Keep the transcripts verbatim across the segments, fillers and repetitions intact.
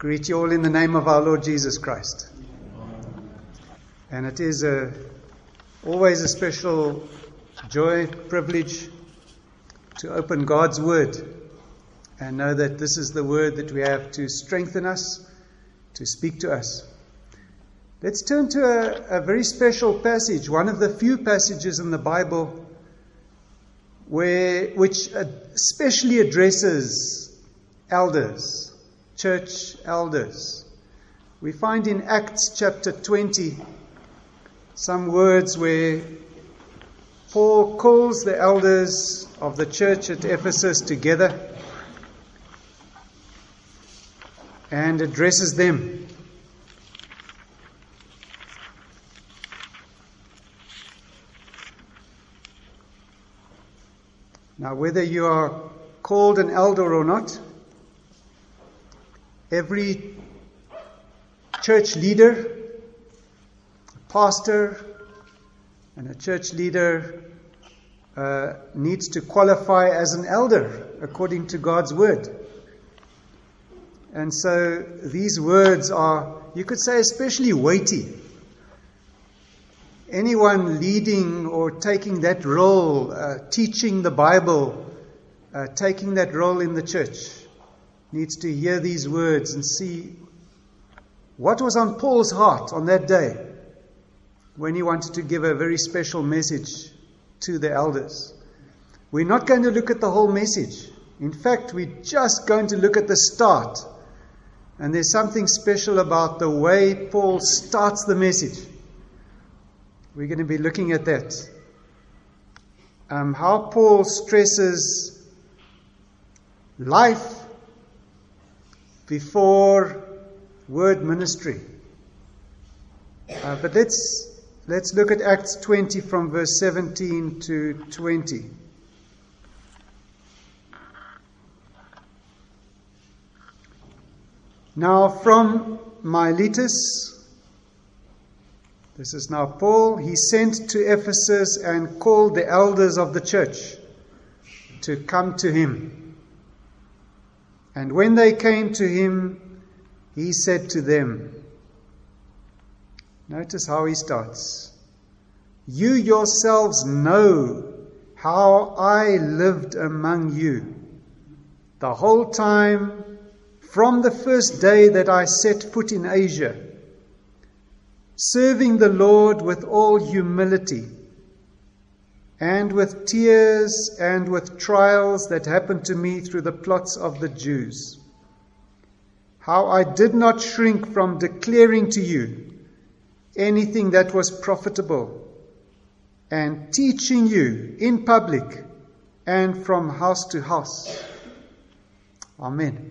greet you all in the name of our Lord Jesus Christ. And it is a, always a special joy, privilege to open God's Word and know that this is the Word that we have to strengthen us, to speak to us. Let's turn to a, a very special passage, one of the few passages in the Bible where which especially addresses elders, church elders. We find in Acts chapter twenty some words where Paul calls the elders of the church at Ephesus together and addresses them. Now, whether you are called an elder or not, every church leader, a pastor, and a church leader uh, needs to qualify as an elder according to God's Word. And so these words are, you could say, especially weighty. Anyone leading or taking that role, uh, teaching the Bible, uh, taking that role in the church, needs to hear these words and see what was on Paul's heart on that day when he wanted to give a very special message to the elders. We're not going to look at the whole message. In fact, we're just going to look at the start. And there's something special about the way Paul starts the message. We're going to be looking at that. Um, how Paul stresses life before word ministry. Uh, but let's let's look at Acts twenty from verse seventeen to twenty. Now from Miletus, this is now Paul, he sent to Ephesus and called the elders of the church to come to him. And when they came to him, he said to them, notice how he starts, you yourselves know how I lived among you the whole time from the first day that I set foot in Asia, serving the Lord with all humility, and with tears and with trials that happened to me through the plots of the Jews. How I did not shrink from declaring to you anything that was profitable, and teaching you in public and from house to house. Amen.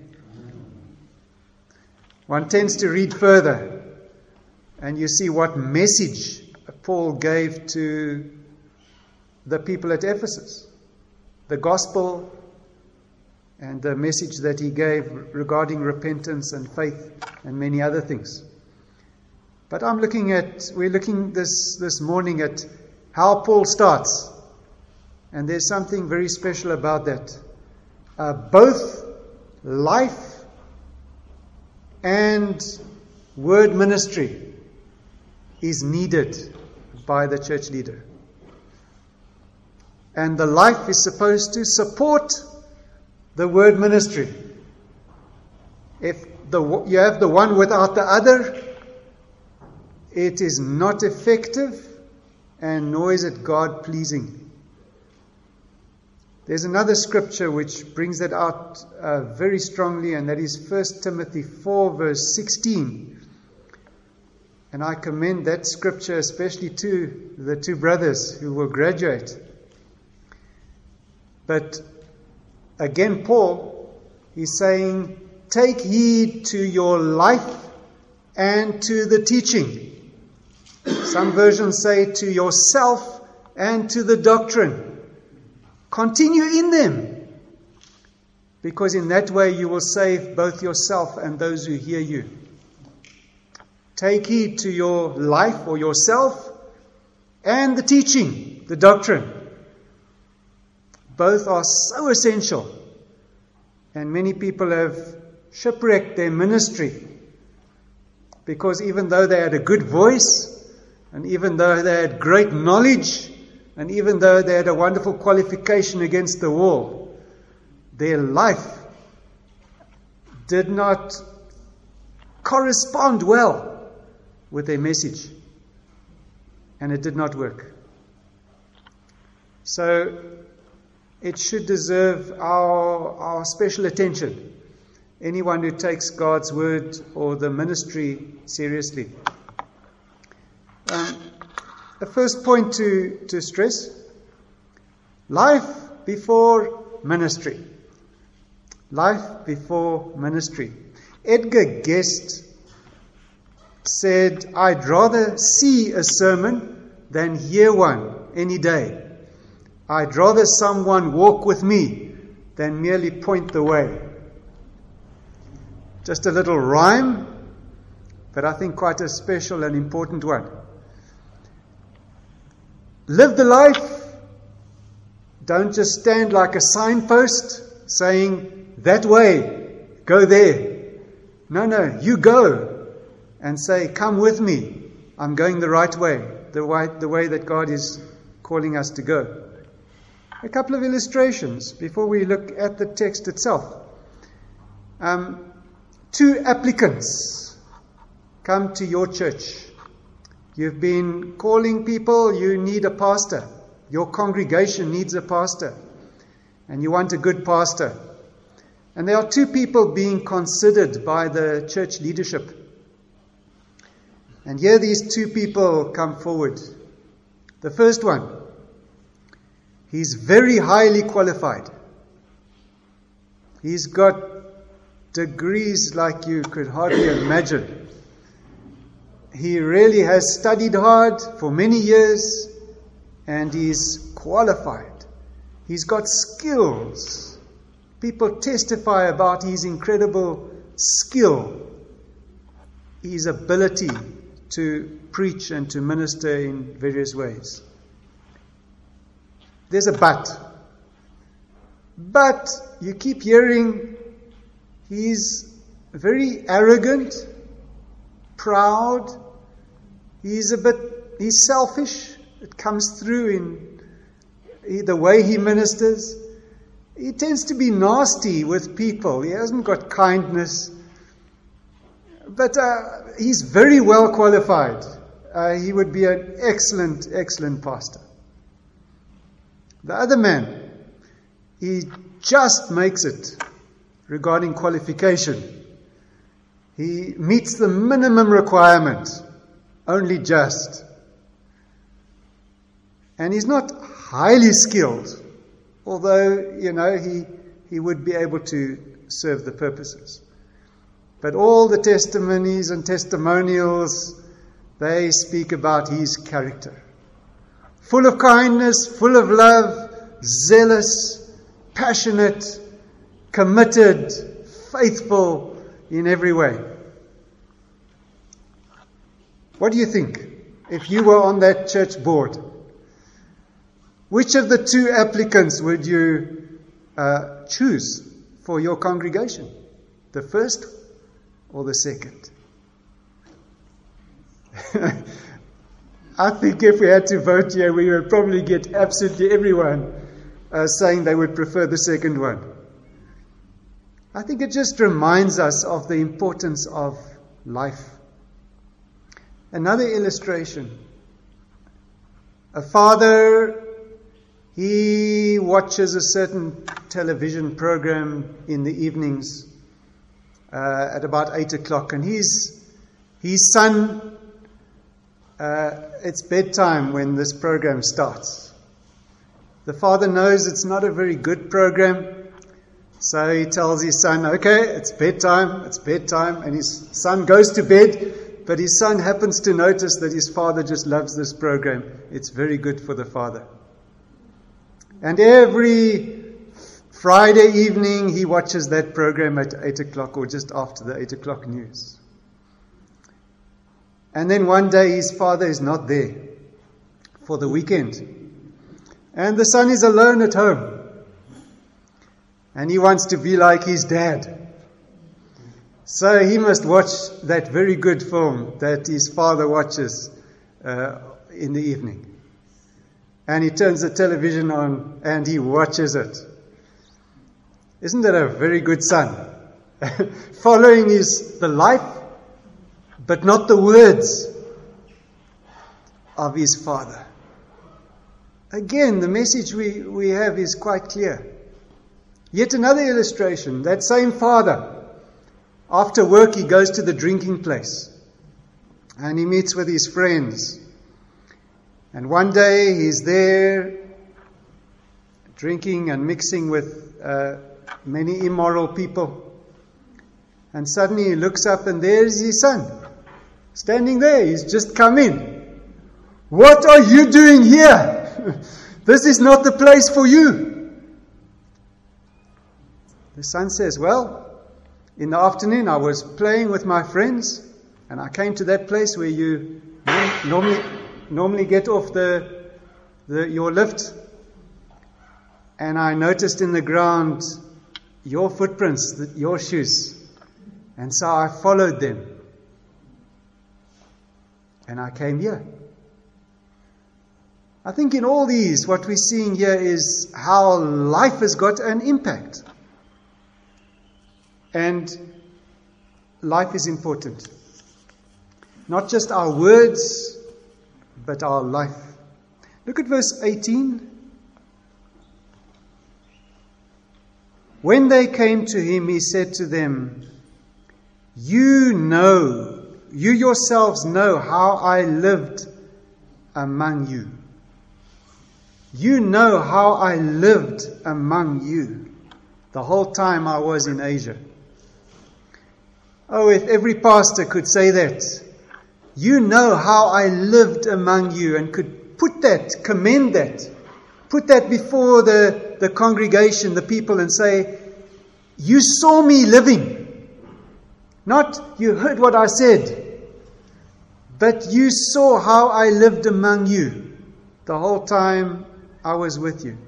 One tends to read further, and you see what message Paul gave to the people at Ephesus. The gospel and the message that he gave regarding repentance and faith and many other things. But I'm looking at, we're looking this, this morning at how Paul starts. And there's something very special about that. Uh, both life and word ministry is needed by the church leader. And the life is supposed to support the word ministry. If the, you have the one without the other, it is not effective, and nor is it God-pleasing. There's another scripture which brings that out uh, very strongly, and that is First Timothy four, verse sixteen. And I commend that scripture especially to the two brothers who will graduate. But again, Paul is saying, take heed to your life and to the teaching. Some versions say to yourself and to the doctrine. Continue in them, because in that way you will save both yourself and those who hear you. Take heed to your life or yourself and the teaching, the doctrine. Both are so essential. And many people have shipwrecked their ministry. Because even though they had a good voice, and even though they had great knowledge, and even though they had a wonderful qualification against the wall, their life did not correspond well with their message. And it did not work. So it should deserve our, our special attention. Anyone who takes God's word or the ministry seriously. Um, the first point to, to stress, life before ministry. Life before ministry. Edgar Guest said, I'd rather see a sermon than hear one any day. I'd rather someone walk with me than merely point the way. Just a little rhyme, but I think quite a special and important one. Live the life. Don't just stand like a signpost saying, that way, go there. No, no, you go and say, come with me. I'm going the right way, the way, the way that God is calling us to go. A couple of illustrations before we look at the text itself. Um, two applicants come to your church. You've been calling people, you need a pastor. Your congregation needs a pastor. And you want a good pastor. And there are two people being considered by the church leadership. And here these two people come forward. The first one, he's very highly qualified. He's got degrees like you could hardly imagine. He really has studied hard for many years, and he's qualified. He's got skills. People testify about his incredible skill, his ability to preach and to minister in various ways. There's a but. But you keep hearing he's very arrogant, proud. He's a bit, he's selfish. It comes through in the way he ministers. He tends to be nasty with people. He hasn't got kindness. But uh, he's very well qualified. Uh, he would be an excellent, excellent pastor. The other man, he just makes it regarding qualification. He meets the minimum requirement, only just. And he's not highly skilled, although, you know, he, he would be able to serve the purposes. But all the testimonies and testimonials, they speak about his character. Full of kindness, full of love, zealous, passionate, committed, faithful in every way. What do you think if you were on that church board? Which of the two applicants would you uh, choose for your congregation? The first or the second? I think if we had to vote here, we would probably get absolutely everyone uh, saying they would prefer the second one. I think it just reminds us of the importance of life. Another illustration. A father, he watches a certain television program in the evenings uh, at about eight o'clock, and his, his son, uh, it's bedtime when this program starts. The father knows it's not a very good program, so he tells his son, okay, it's bedtime, it's bedtime, and his son goes to bed. But his son happens to notice that his father just loves this program. It's very good for the father. And every Friday evening he watches that program at eight o'clock or just after the eight o'clock news. And then one day his father is not there for the weekend. And the son is alone at home. And he wants to be like his dad. So he must watch that very good film that his father watches uh, in the evening. And he turns the television on and he watches it. Isn't that a very good son? Following is the life, but not the words of his father. Again, the message we, we have is quite clear. Yet another illustration. That same father, after work he goes to the drinking place and he meets with his friends. And one day he's there drinking and mixing with uh, many immoral people. And suddenly he looks up and there's his son standing there. He's just come in. What are you doing here? This is not the place for you. The son says, well, in the afternoon I was playing with my friends and I came to that place where you normally normally get off the, the your lift, and I noticed in the ground your footprints, your shoes, and so I followed them and I came here. I think in all these, what we're seeing here is how life has got an impact. And life is important. Not just our words, but our life. Look at verse eighteen. When they came to him, he said to them, You know, you yourselves know how I lived among you. You know how I lived among you the whole time I was in Asia. Oh, if every pastor could say that. You know how I lived among you, and could put that, commend that, put that before the, the congregation, the people, and say, you saw me living. Not you heard what I said, but you saw how I lived among you the whole time I was with you.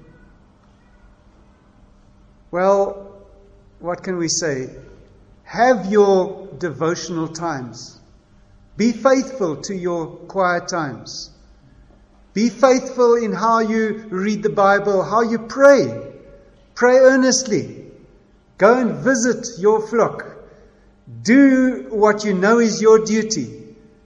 Well, what can we say? Have your devotional times. Be faithful to your quiet times. Be faithful in how you read the Bible, how you pray. Pray earnestly. Go and visit your flock. Do what you know is your duty.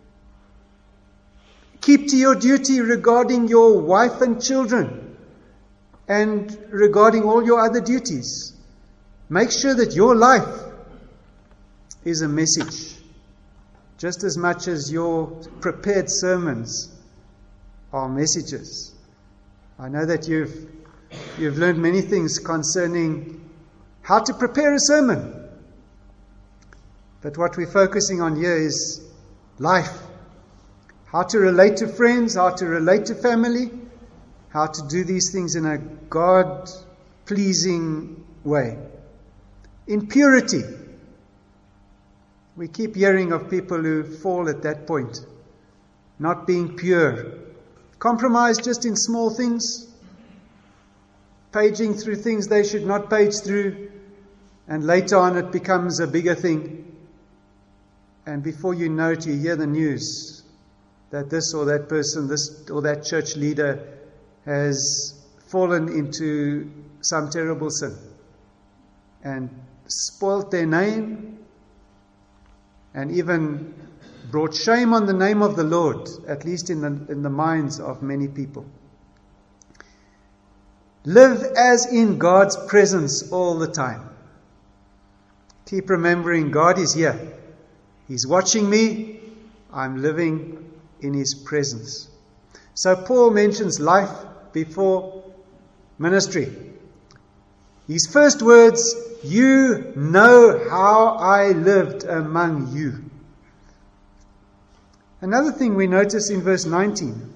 Keep to your duty regarding your wife and children, and regarding all your other duties. Make sure that your life is a message, just as much as your prepared sermons are messages. I know that you've you've learned many things concerning how to prepare a sermon. But what we're focusing on here is life. How to relate to friends, how to relate to family, how to do these things in a God-pleasing way. In purity. We keep hearing of people who fall at that point, not being pure. Compromise just in small things, paging through things they should not page through, and later on it becomes a bigger thing. And before you know it, you hear the news that this or that person, this or that church leader has fallen into some terrible sin and spoilt their name, and even brought shame on the name of the Lord, at least in the, in the minds of many people. Live as in God's presence all the time. Keep remembering God is here. He's watching me. I'm living in His presence. So Paul mentions life before ministry. His first words, you know how I lived among you. Another thing we notice in verse nineteen.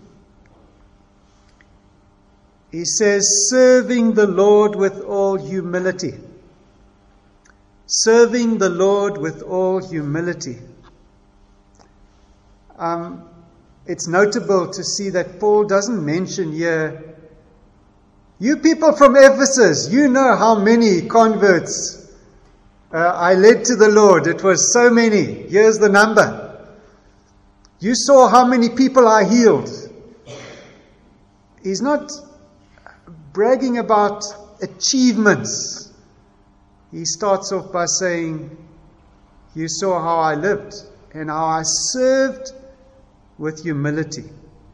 He says, serving the Lord with all humility. Serving the Lord with all humility. Um, it's notable to see that Paul doesn't mention here, you people from Ephesus, you know how many converts Uh, I led to the Lord. It was so many. Here's the number. You saw how many people I healed. He's not bragging about achievements. He starts off by saying, you saw how I lived and how I served with humility.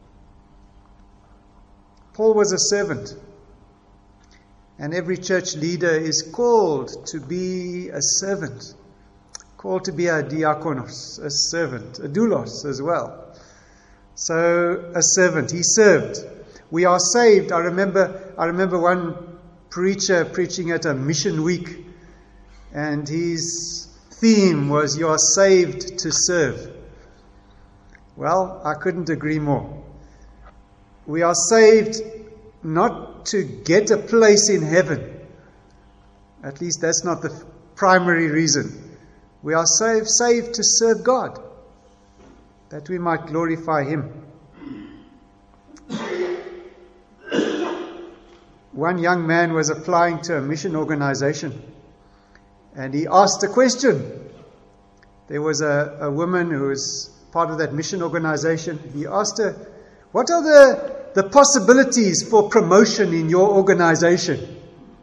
Paul was a servant. And every church leader is called to be a servant. Called to be a diakonos, a servant, a doulos as well. So, a servant. He served. We are saved. I remember, I remember one preacher preaching at a mission week, and his theme was, you are saved to serve. Well, I couldn't agree more. We are saved not to get a place in heaven. At least that's not the primary reason. We are saved, saved to serve God, that we might glorify Him. One young man was applying to a mission organization, and he asked a question. There was a, a woman who was part of that mission organization. He asked her, what are the the possibilities for promotion in your organization?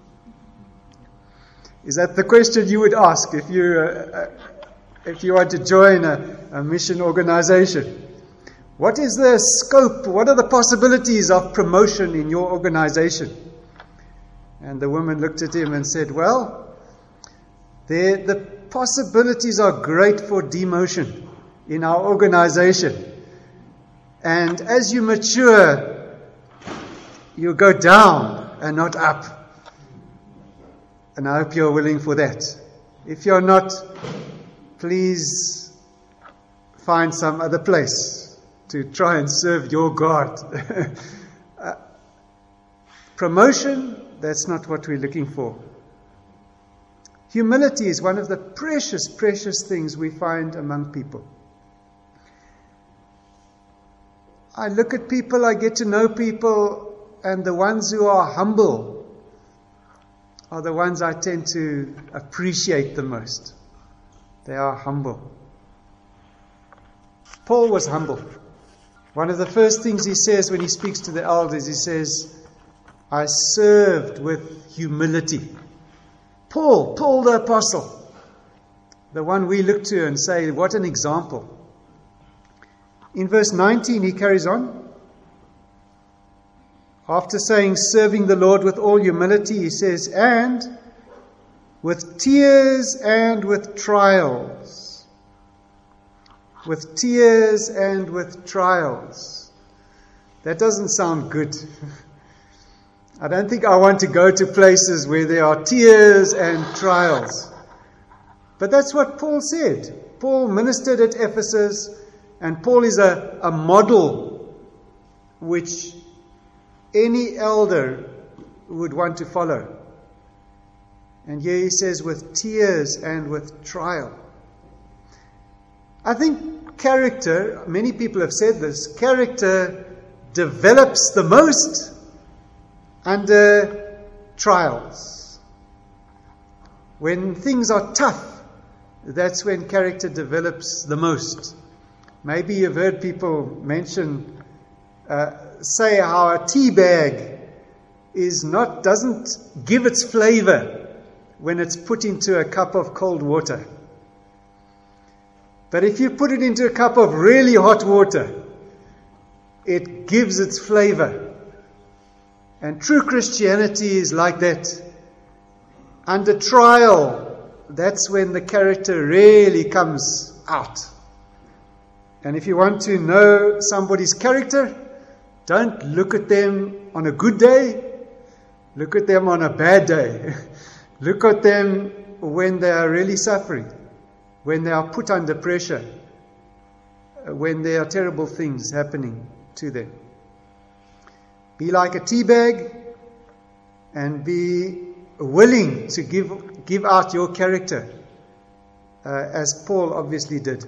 Is that the question you would ask if you uh, if you want to join a, a mission organization? What is the scope? What are the possibilities of promotion in your organization? And the woman looked at him and said, well, the possibilities are great for demotion in our organization. And as you mature, you go down and not up. And I hope you're willing for that. If you're not, please find some other place to try and serve your God. uh, promotion, that's not what we're looking for. Humility is one of the precious, precious things we find among people. I look at people, I get to know people, and the ones who are humble are the ones I tend to appreciate the most. They are humble. Paul was humble. One of the first things he says when he speaks to the elders, he says, I served with humility. Paul, Paul the apostle, the one we look to and say, what an example. In verse nineteen, he carries on. After saying, serving the Lord with all humility, he says, and with tears and with trials. With tears and with trials. That doesn't sound good. I don't think I want to go to places where there are tears and trials. But that's what Paul said. Paul ministered at Ephesus, and Paul is a, a model which any elder would want to follow. And here he says, with tears and with trial. I think character, many people have said this, character develops the most under trials. When things are tough, that's when character develops the most. Maybe you've heard people mention, uh, say how a tea bag is not, doesn't give its flavor when it's put into a cup of cold water. But if you put it into a cup of really hot water, it gives its flavor. And true Christianity is like that. Under trial, that's when the character really comes out. And if you want to know somebody's character, don't look at them on a good day. Look at them on a bad day. Look at them when they are really suffering, when they are put under pressure, when there are terrible things happening to them. Be like a tea bag and be willing to give give out your character, uh, as Paul obviously did.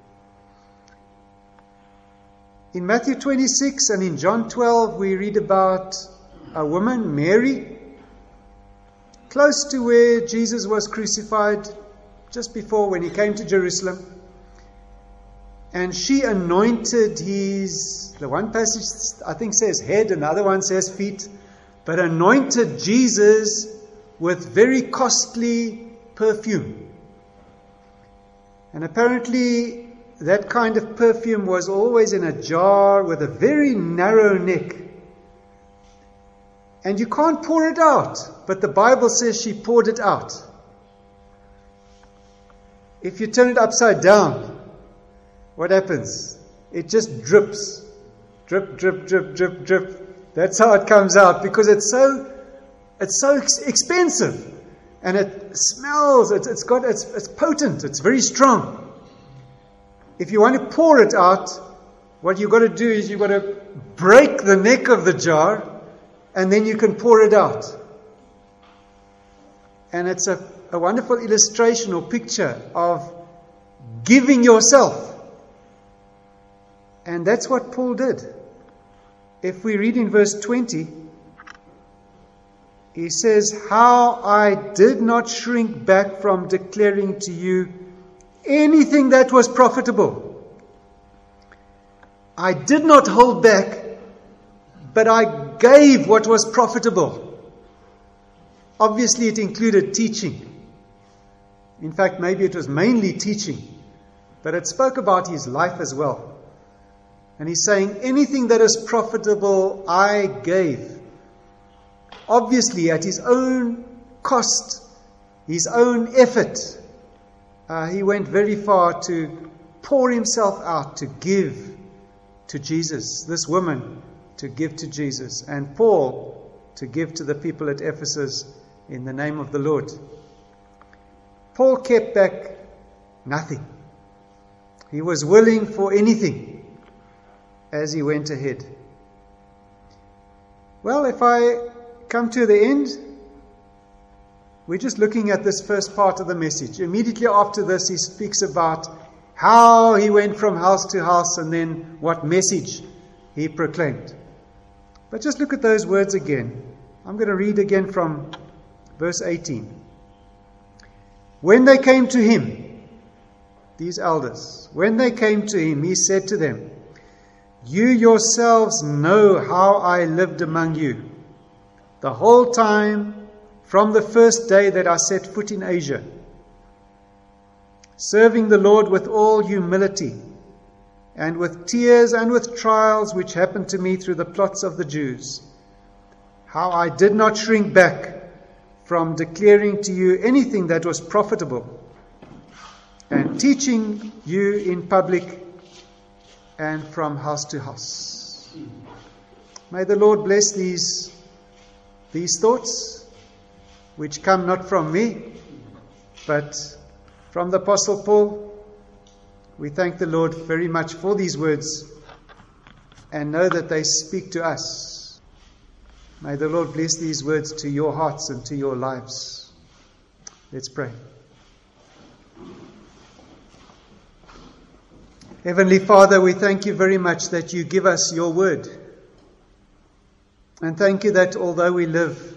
In Matthew twenty-six and in John twelve, we read about a woman, Mary, close to where Jesus was crucified, just before when he came to Jerusalem. And she anointed his, the one passage I think says head, and the other one says feet, but anointed Jesus with very costly perfume. And apparently that kind of perfume was always in a jar with a very narrow neck. And you can't pour it out, but the Bible says she poured it out. If you turn it upside down, what happens? It just drips. Drip, drip, drip, drip, drip. That's how it comes out, because it's so it's so ex- expensive. And it smells, it's, it's got it's, it's potent, it's very strong. If you want to pour it out, what you've got to do is you've got to break the neck of the jar, and then you can pour it out. And it's a, a wonderful illustration or picture of giving yourself. And that's what Paul did. If we read in verse twenty, he says, "How I did not shrink back from declaring to you anything that was profitable. I did not hold back, but I gave what was profitable." Obviously, it included teaching. In fact, maybe it was mainly teaching, but it spoke about his life as well. And he's saying, anything that is profitable, I gave. Obviously, at his own cost, his own effort, uh, he went very far to pour himself out, to give to Jesus. This woman to give to Jesus, and Paul to give to the people at Ephesus in the name of the Lord. Paul kept back nothing. He was willing for anything as he went ahead. Well, if I come to the end, we're just looking at this first part of the message. Immediately after this, he speaks about how he went from house to house and then what message he proclaimed. But just look at those words again. I'm going to read again from verse eighteen. When they came to him, these elders, when they came to him, he said to them, "You yourselves know how I lived among you the whole time from the first day that I set foot in Asia, serving the Lord with all humility and with tears and with trials which happened to me through the plots of the Jews. How I did not shrink back from declaring to you anything that was profitable, and teaching you in public and from house to house." May the Lord bless these, these thoughts, which come not from me, but from the Apostle Paul. We thank the Lord very much for these words and know that they speak to us. May the Lord bless these words to your hearts and to your lives. Let's pray. Heavenly Father, we thank you very much that you give us your word. And thank you that although we live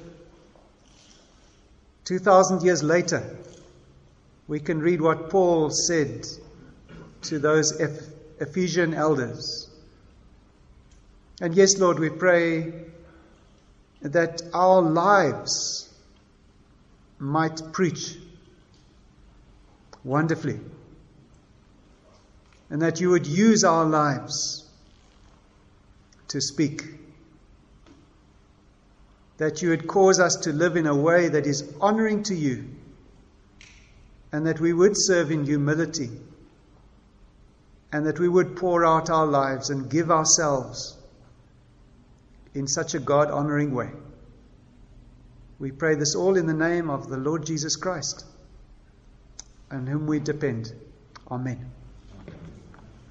two thousand years later, we can read what Paul said to those Ephesian elders. And yes, Lord, we pray that our lives might preach wonderfully, and that you would use our lives to speak, that you would cause us to live in a way that is honoring to you, and that we would serve in humility, and that we would pour out our lives and give ourselves in such a God-honoring way. We pray this all in the name of the Lord Jesus Christ, on whom we depend. Amen.